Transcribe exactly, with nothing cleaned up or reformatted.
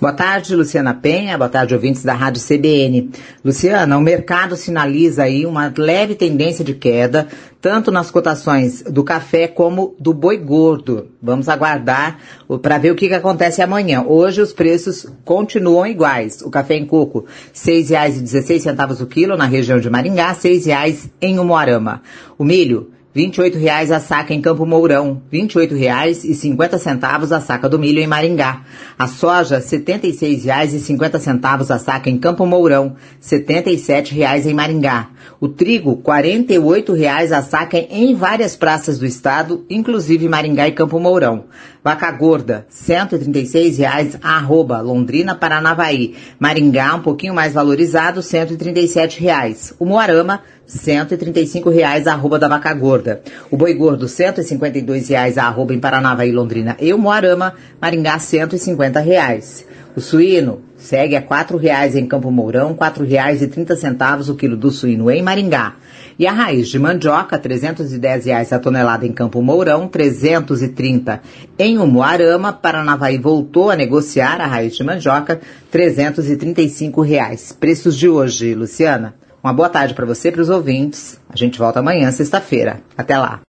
Boa tarde, Luciana Penha. Boa tarde, ouvintes da Rádio C B N. Luciana, o mercado sinaliza aí uma leve tendência de queda, tanto nas cotações do café como do boi gordo. Vamos aguardar para ver o que, que acontece amanhã. Hoje os preços continuam iguais. O café em coco, seis reais e dezesseis centavos o quilo na região de Maringá, seis reais em Umuarama. O milho, vinte e oito reais a saca em Campo Mourão, vinte e oito reais e cinquenta centavos a saca do milho em Maringá. A soja, setenta e seis reais e cinquenta centavos a saca em Campo Mourão, setenta e sete reais em Maringá. O trigo, quarenta e oito reais a saca em várias praças do estado, inclusive Maringá e Campo Mourão. Vaca gorda, cento e trinta e seis reais a arroba, Londrina, Paranavaí. Maringá, um pouquinho mais valorizado, cento e trinta e sete reais. O Moarama, cento e trinta e cinco reais a arroba da vaca gorda. O boi gordo, cento e cinquenta e dois reais a arroba em Paranavaí, Londrina e o Moarama. Maringá, cento e cinquenta reais. O suíno segue a quatro reais em Campo Mourão, quatro reais e trinta centavos o quilo do suíno em Maringá. E a raiz de mandioca, trezentos e dez reais a tonelada em Campo Mourão, trezentos e trinta em Umuarama. Paranavaí voltou a negociar a raiz de mandioca, trezentos e trinta e cinco reais. Preços de hoje, Luciana. Uma boa tarde para você e para os ouvintes. A gente volta amanhã, sexta-feira. Até lá.